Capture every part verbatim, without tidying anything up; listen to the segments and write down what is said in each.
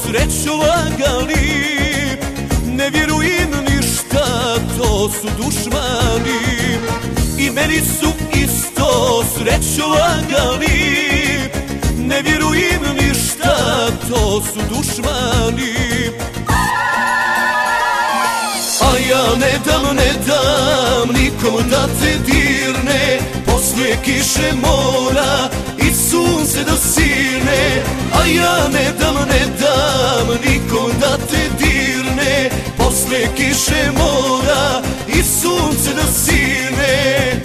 sreću lagali, ne vjerujem ništa, to su dušmani. I meni su isto sreću lagali, ne vjerujem ništa, to su dušmani. A ja ne dam, ne dam nikom da te dirne, poslije kiše mora i sunce da sirne. A ja ne dam, ne dam nikom da te dirne, poslije kiše mora i sunce da sirne.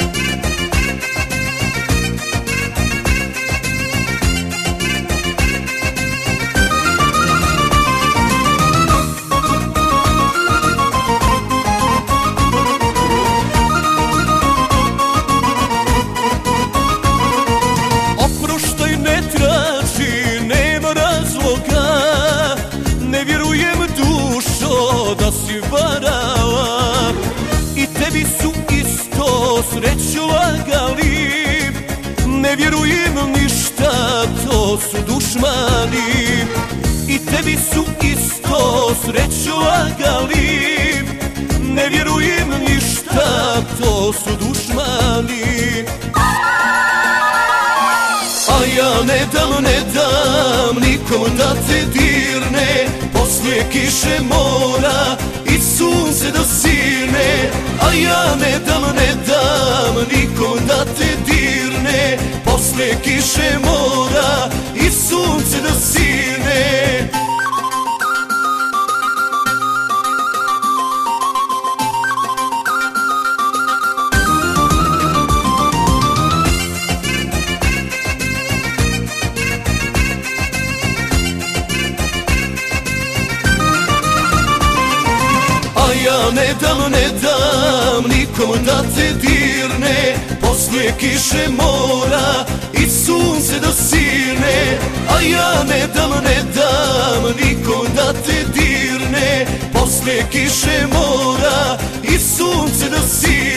Ne vjerujem dušo da si varala, i tebi su isto sreću lagali, ne vjerujem ništa, to su dušmani. I tebi su isto sreću lagali, ne vjerujem ništa, to su dušmani. A ja ne dam, ne dam nikom da te dirne, poslije kiše mora i sunce da sirne. A ja ne dam, ne dam nikom da te dirne, poslije kiše mora i sunce da sirne. Ja ne dam, ne dam nikom da te dirne, poslije kiše mora i sunce da sirne. A ja ne dam, ne dam nikom da te dirne, poslije kiše mora i sunce da sirne.